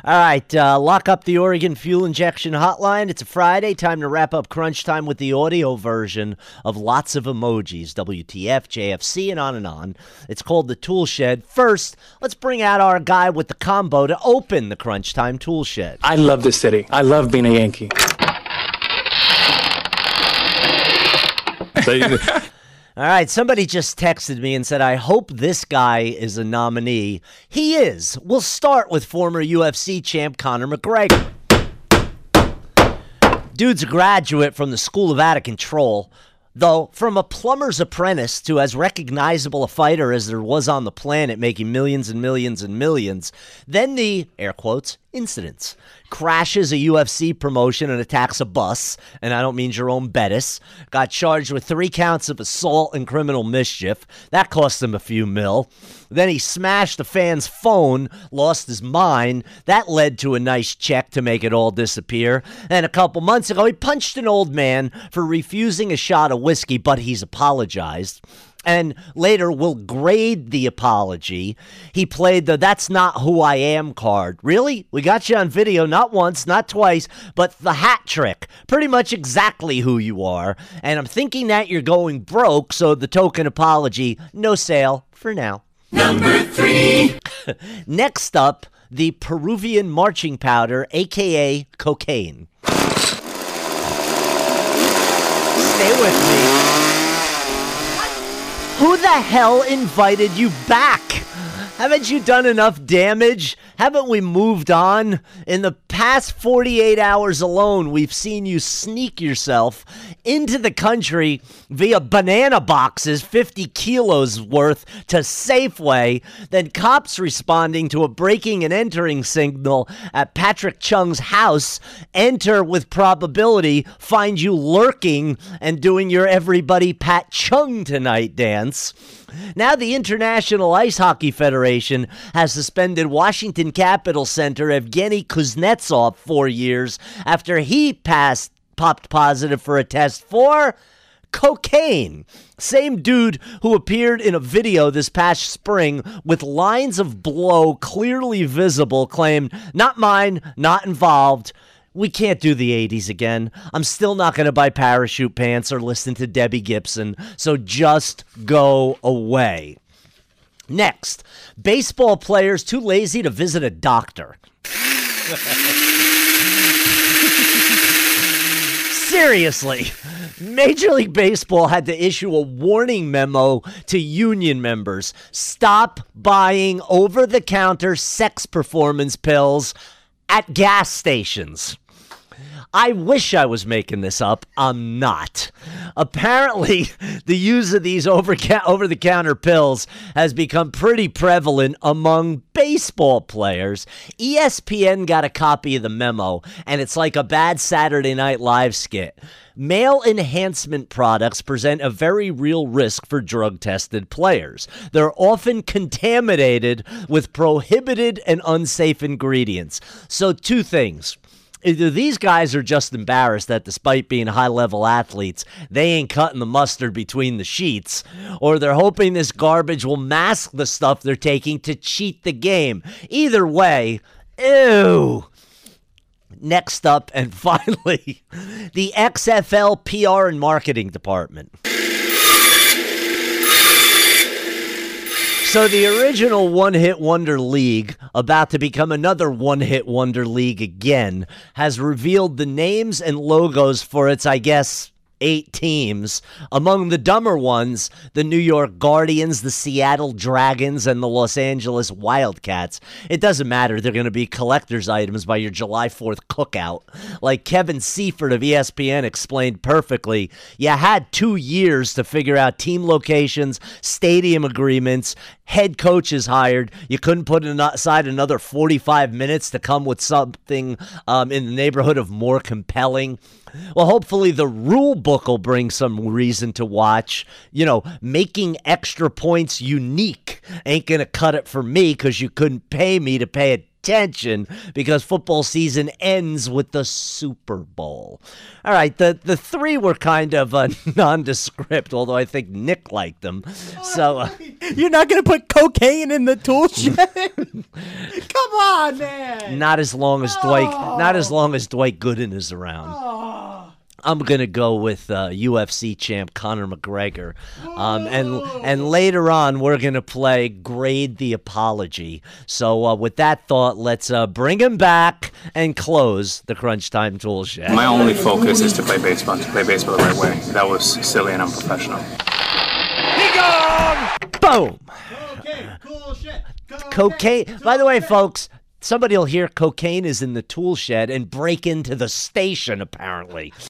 All right, lock up the Oregon Fuel Injection Hotline. It's a Friday. Time to wrap up Crunch Time with the audio version of lots of emojis, WTF, JFC, and on and on. It's called the Tool Shed. First, let's bring out our guy with the combo to open the Crunch Time Tool Shed. I love this city. I love being a Yankee. All right, somebody just texted me and said, I hope this guy is a nominee. He is. We'll start with former UFC champ Conor McGregor. Dude's a graduate from the School of Out of Control. Though, from a plumber's apprentice to as recognizable a fighter as there was on the planet, making millions and millions and millions, then the, air quotes, incidents. Crashes a UFC promotion and attacks a bus, and I don't mean Jerome Bettis. Got charged with 3 counts of assault and criminal mischief. That cost him a few mil. Then he smashed a fan's phone, lost his mind. That led to a nice check to make it all disappear. And a couple months ago, he punched an old man for refusing a shot of whiskey, but he's apologized. And later, we'll grade the apology. He played the "That's Not Who I Am" card. Really? We got you on video, not once, not twice, but the hat trick. Pretty much exactly who you are. And I'm thinking that you're going broke, so the token apology, no sale for now. Number 3. Next up, the Peruvian marching powder, a.k.a. cocaine. Stay with me. Who the hell invited you back? Haven't you done enough damage? Haven't we moved on? In the past 48 hours alone, we've seen you sneak yourself into the country via banana boxes, 50 kilos worth, to Safeway. Then cops responding to a breaking and entering signal at Patrick Chung's house enter with probability, find you lurking and doing your Everybody Pat Chung Tonight dance. Now the International Ice Hockey Federation has suspended Washington Capitals center Evgeny Kuznetsov 4 years after he popped positive for a test for cocaine. Same dude who appeared in a video this past spring with lines of blow clearly visible claimed, "Not mine, not involved." We can't do the 80s again. I'm still not going to buy parachute pants or listen to Debbie Gibson, so just go away. Next, baseball players too lazy to visit a doctor. Seriously, Major League Baseball had to issue a warning memo to union members. Stop buying over-the-counter sex performance pills at gas stations. I wish I was making this up. I'm not. Apparently, the use of these over-the-counter pills has become pretty prevalent among baseball players. ESPN got a copy of the memo, and it's like a bad Saturday Night Live skit. Male enhancement products present a very real risk for drug-tested players. They're often contaminated with prohibited and unsafe ingredients. So 2 things. Either these guys are just embarrassed that despite being high-level athletes, they ain't cutting the mustard between the sheets, or they're hoping this garbage will mask the stuff they're taking to cheat the game. Either way, ew. Next up, and finally, the XFL PR and Marketing Department. So the original one-hit wonder league, about to become another one-hit wonder league again, has revealed the names and logos for its, I guess, 8 teams. Among the dumber ones, the New York Guardians, the Seattle Dragons, and the Los Angeles Wildcats. It doesn't matter. They're going to be collector's items by your July 4th cookout. Like Kevin Seifert of ESPN explained perfectly, you had 2 years to figure out team locations, stadium agreements, head coaches hired. You couldn't put aside another 45 minutes to come with something in the neighborhood of more compelling. Well, hopefully the rule book will bring some reason to watch. You know, making extra points unique ain't going to cut it for me because you couldn't pay me to pay attention because football season ends with the Super Bowl. All right, the 3 were kind of nondescript, although I think Nick liked them. So you're not going to put cocaine in the tool shed? Come on, man. Not as long as Dwight Gooden is around. I'm gonna go with UFC champ Conor McGregor, and later on we're gonna play Grade the Apology. So with that thought, let's bring him back and close the Crunch Time Tool Shed. My only focus is to play baseball the right way. That was silly and unprofessional. Boom. Okay, cool shit. Cocaine. By the way, folks, somebody will hear cocaine is in the tool shed and break into the station, apparently.